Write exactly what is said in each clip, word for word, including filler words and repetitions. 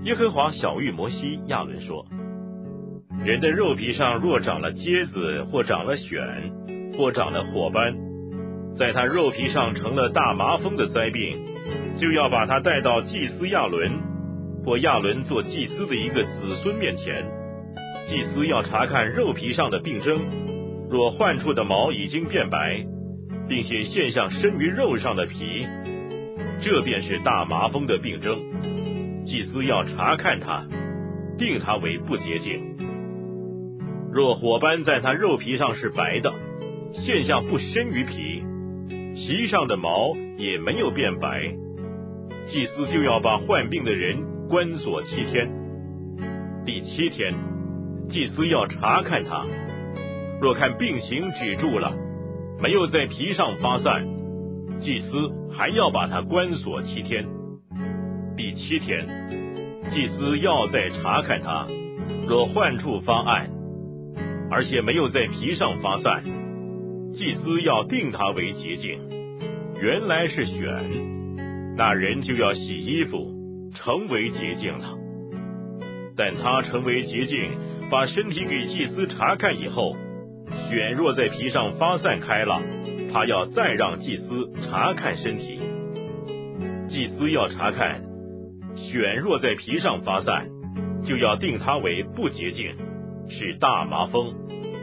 耶和华晓谕摩西、亚伦说：人的肉皮上若长了疖子，或长了癣，或长了火斑，在他肉皮上成了大麻风的灾病，就要把他带到祭司亚伦或亚伦做祭司的一个子孙面前。祭司要查看肉皮上的病征，若患处的毛已经变白，并且现象深于肉上的皮，这便是大麻风的病征。祭司要查看他，定他为不洁净。若火斑在他肉皮上是白的，现象不深于皮，皮上的毛也没有变白，祭司就要把患病的人关锁七天。第七天，祭司要查看他，若看病情止住了，没有在皮上发散，祭司还要把他关锁七天。第七天，祭司要再查看他，若患处发暗，而且没有在皮上发散，祭司要定他为洁净。原来是癣，那人就要洗衣服，成为洁净了。但他成为洁净，把身体给祭司查看以后，癣若在皮上发散开了，他要再让祭司查看身体。祭司要查看，癣若在皮上发散，就要定他为不洁净，是大麻风。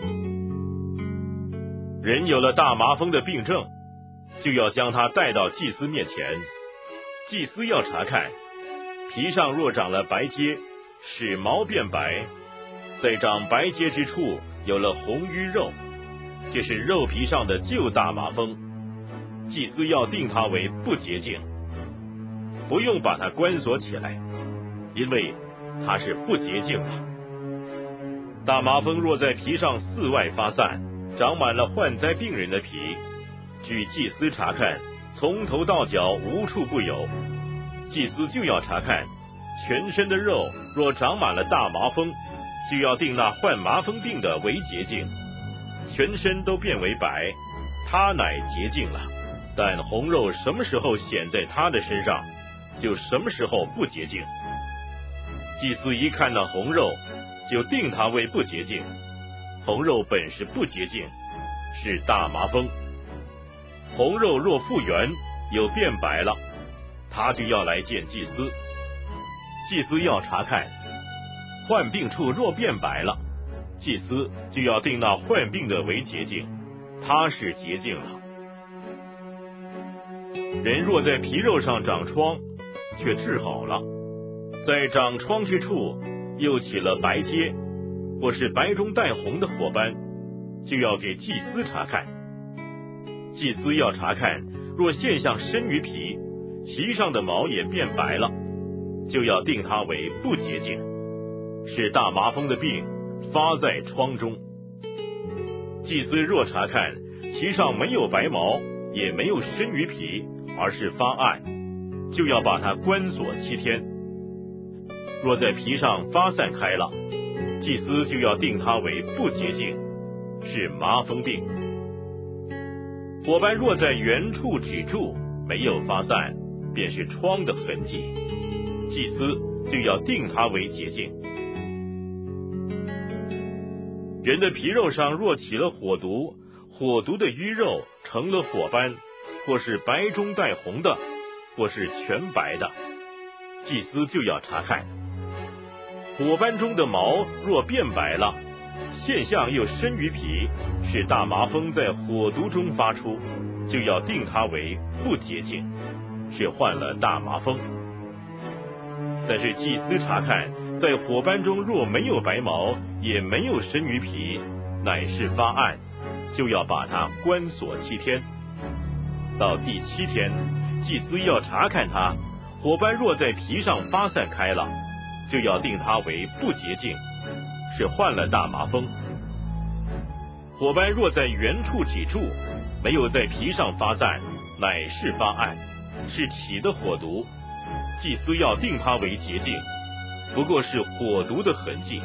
人有了大麻风的病症，就要将他带到祭司面前。祭司要查看，皮上若长了白疖，使毛变白，在长白疖之处有了红瘀肉，这是肉皮上的旧大麻风。祭司要定他为不洁净，不用把他关锁起来，因为他是不洁净的。大麻风若在皮上四外发散，长满了患灾病人的皮，据祭司查看，从头到脚无处不有，祭司就要查看全身的肉，若长满了大麻风，就要定那患麻风病的为洁净，全身都变为白，他乃洁净了。但红肉什么时候显在他的身上，就什么时候不洁净。祭司一看那红肉，就定他为不洁净。红肉本是不洁净，是大麻风。红肉若复原，有变白了，他就要来见祭司。祭司要查看，患病处若变白了，祭司就要定那患病的为洁净，他是洁净了。人若在皮肉上长疮，却治好了，在长疮之处又起了白疖，或是白中带红的火斑，就要给祭司查看。祭司要查看，若现象深于皮，其上的毛也变白了，就要定他为不洁净，是大麻风的病发在疮中。祭司若查看，其上没有白毛，也没有深于皮，而是发暗，就要把它关锁七天。若在皮上发散开了，祭司就要定他为不洁净，是麻风病。火斑若在原处止住，没有发散，便是疮的痕迹，祭司就要定他为洁净。人的皮肉上若起了火毒，火毒的淤肉成了火斑，或是白中带红的，或是全白的，祭司就要查看。火斑中的毛若变白了，现象又深于皮，是大麻风在火毒中发出，就要定它为不洁净，是患了大麻风。但是祭司查看，在火斑中若没有白毛，也没有深于皮，乃是发暗，就要把它关锁七天。到第七天，祭司要查看它，火斑若在皮上发散开了，就要定它为不洁净，是患了大麻风。火斑若在原处止住，没有在皮上发散，乃是发暗，是起的火毒，祭司要定它为洁净，不过是火毒的痕迹。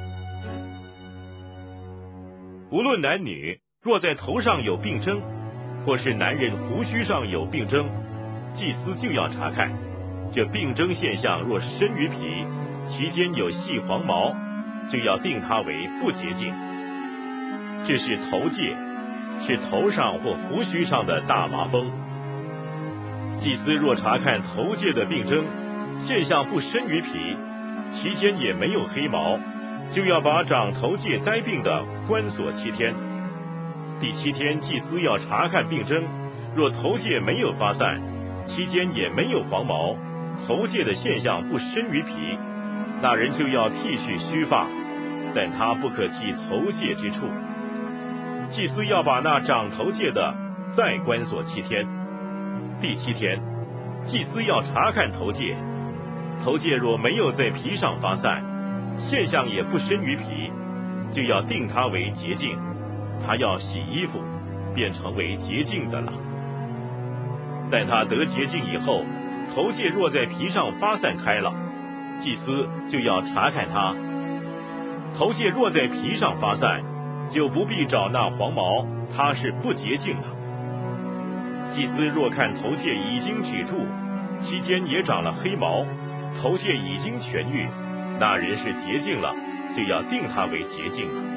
无论男女，若在头上有病征，或是男人胡须上有病征，祭司就要查看，这病征现象若深于皮， 其间有细黄毛，就要定他为不洁净。这是头疥，是头上或胡须上的大麻风。祭司若查看头疥的病征，现象不深于皮，其间也没有黑毛，就要把长头疥灾病的关锁七天。第七天，祭司要查看病征，若头疥没有发散，期间也没有黄毛，头疥的现象不深于皮，那人就要剃去须发，但他不可剃头疥之处。祭司要把那长头疥的再关锁七天。第七天，祭司要查看头疥，头疥若没有在皮上发散，现象也不深于皮，就要定他为洁净，他要洗衣服，便成为洁净的了。待他得洁净以后，头疥若在皮上发散开了，祭司就要查看他。头疥若在皮上发散，就不必找那黄毛，他是不洁净的。祭司若看头疥已经止住，期间也长了黑毛，头疥已经痊愈，那人是洁净了，就要定他为洁净了。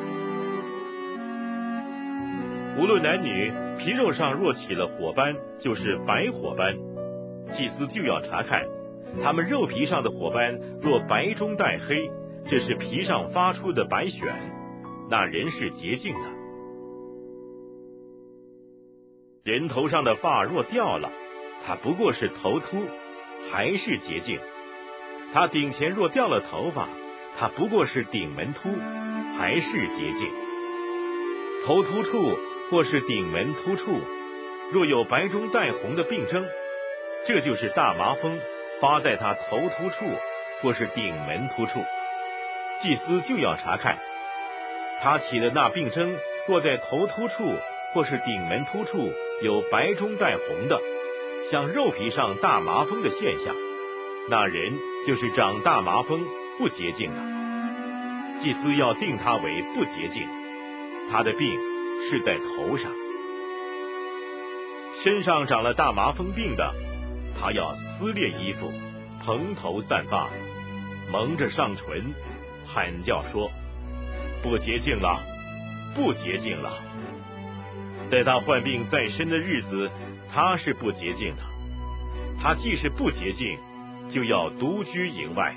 无论男女，皮肉上若起了火斑，就是白火斑，祭司就要查看，他们肉皮上的火斑若白中带黑，这是皮上发出的白癣，那人是洁净的。人头上的发若掉了，他不过是头秃，还是洁净；他顶前若掉了头发，他不过是顶门秃，还是洁净。头秃处或是顶门突处，若有白中带红的病征，这就是大麻风发在他头突处或是顶门突处，祭司就要查看。他起的那病征若在头突处或是顶门突处有白中带红的，像肉皮上大麻风的现象，那人就是长大麻风不洁净的，祭司要定他为不洁净，他的病是在头上。身上长了大麻风病的，他要撕裂衣服，蓬头散发，蒙着上唇，喊叫说：不洁净了，不洁净了。在他患病在身的日子，他是不洁净的。他既是不洁净，就要独居营外。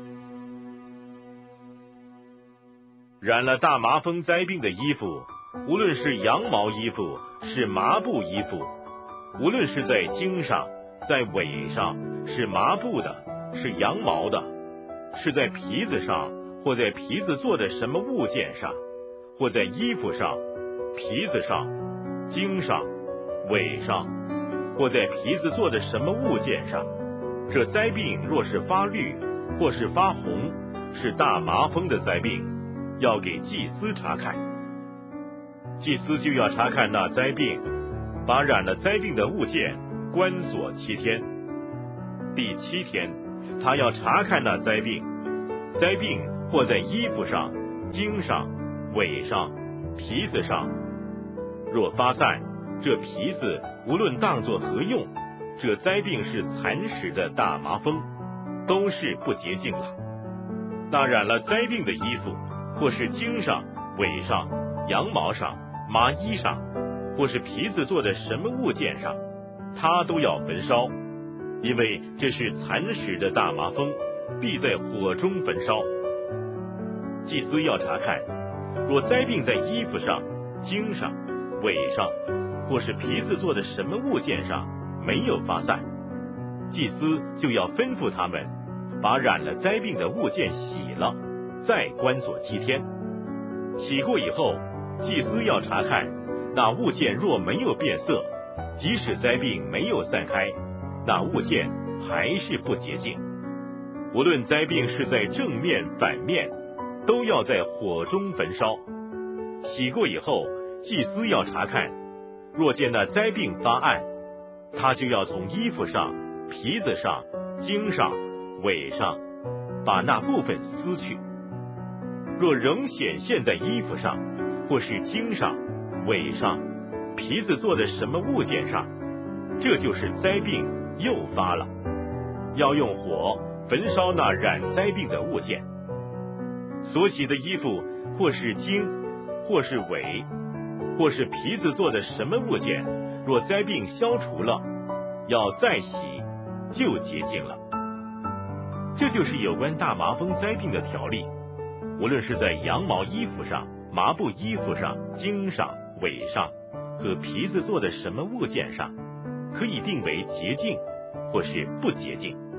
染了大麻风灾病的衣服，无论是羊毛衣服，是麻布衣服，无论是在茎上，在尾上，是麻布的，是羊毛的，是在皮子上，或在皮子做的什么物件上，或在衣服上、皮子上、茎上、尾上，或在皮子做的什么物件上，这灾病若是发绿，或是发红，是大麻风的灾病，要给祭司查看。祭司就要查看那灾病，把染了灾病的物件关锁七天。第七天，他要查看那灾病，灾病或在衣服上、茎上、尾上、皮子上，若发散，这皮子无论当作何用，这灾病是蚕食的大麻风，都是不洁净了。那染了灾病的衣服，或是茎上、尾上、羊毛上、麻衣上，或是皮子做的什么物件上，他都要焚烧，因为这是蚕食的大麻风，必在火中焚烧。祭司要查看，若灾病在衣服上、茎上、尾上，或是皮子做的什么物件上没有发散，祭司就要吩咐他们把染了灾病的物件洗了，再关锁七天。洗过以后，祭司要查看，那物件若没有变色，即使灾病没有散开，那物件还是不洁净。无论灾病是在正面反面，都要在火中焚烧。洗过以后，祭司要查看，若见那灾病发暗，他就要从衣服上、皮子上、茎上、尾上把那部分撕去。若仍显现在衣服上，或是茎上、尾上、皮子做的什么物件上，这就是灾病又发了，要用火焚烧那染灾病的物件。所洗的衣服，或是经，或是尾，或是皮子做的什么物件，若灾病消除了，要再洗，就洁净了。这就是有关大麻风灾病的条例，无论是在羊毛衣服上、麻布衣服上、经上、尾上和皮子做的什么物件上，可以定为洁净或是不洁净。